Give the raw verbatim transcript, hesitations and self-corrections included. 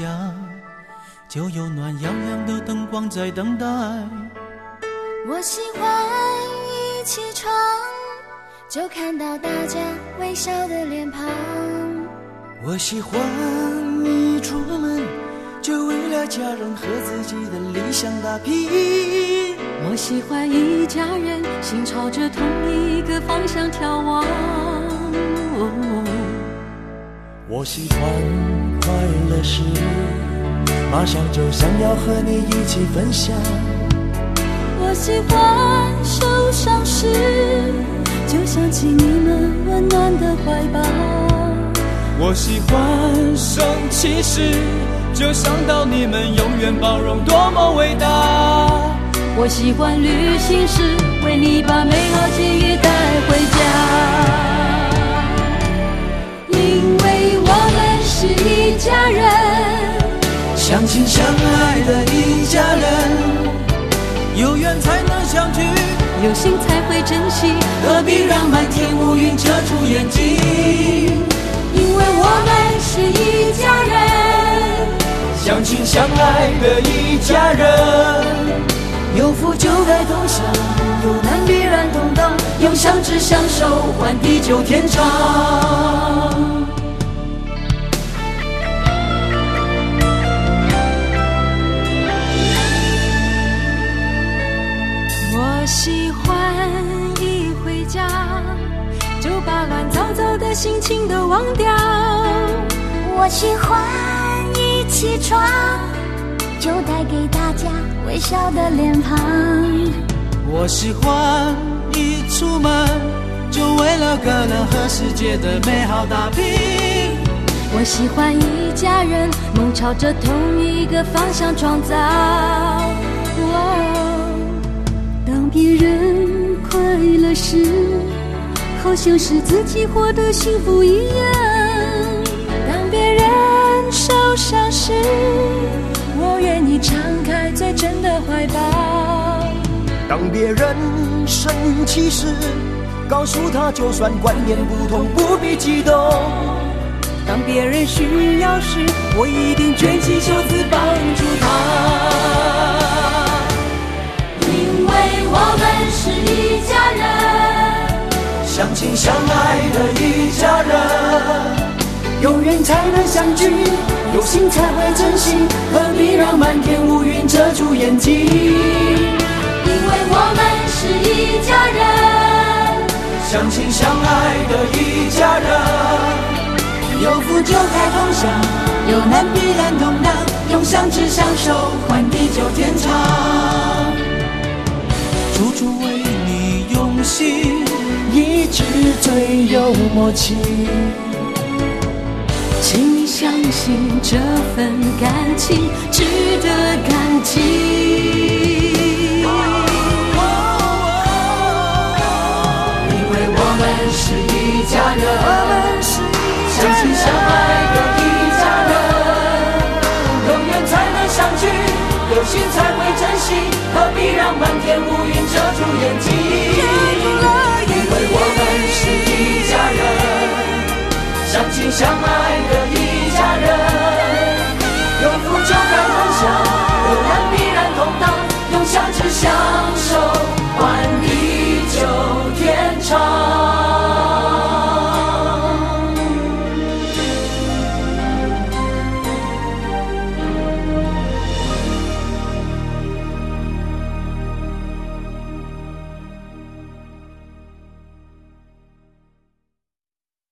家，就有暖洋洋的灯光在等待。 我喜欢一起床就看到大家微笑的脸庞， 我喜欢一出门就为了家人和自己的理想打拼。 我喜欢一家人心朝着同一个方向眺望。哦， 我喜欢快乐时马上就想要和你一起分享。 我喜欢受伤时就想起你们温暖的怀抱。 我喜欢生气时就想到你们永远包容多么伟大。 我喜欢旅行时为你把美好记忆带回家，因为我们是一家人， 相亲相爱的一家人， 有缘才能相聚， 有心才会珍惜， 何必让满天乌云遮住眼睛？ 因为我们是一家人， 相亲相爱的一家人，有福就该同享，有难必然同当，用相知相守换地久天长。 我喜欢一回家就把乱糟糟的心情都忘掉。 我喜欢一起床就带给大家微笑的脸庞。 我喜欢一出门就为了个人和世界的美好打拼。 我喜欢一家人梦朝着同一个方向创造。当别人快乐时好像是自己获得幸福一样，当别人受伤时我愿意敞开最真的怀抱。 当别人生气时告诉他就算观念不同不必激动， 当别人需要时我一定卷起袖子帮助他。因为我们是一家人， 相亲相爱的一家人，有缘才能相聚，有心才会珍惜，何必让满天乌云遮住眼睛？ 因为我们是一家人， 相亲相爱的一家人，有福就该同享，有难必然同当，用相知相守换地久天长。 处处为你用心， 一直最有默契， 请你相信这份感情值得感激。 因为我们是一家人，相亲相爱的一家人，有缘才能相聚，有心才会珍惜，何必让满天乌云遮住眼睛？因为我们是一家人，相亲相爱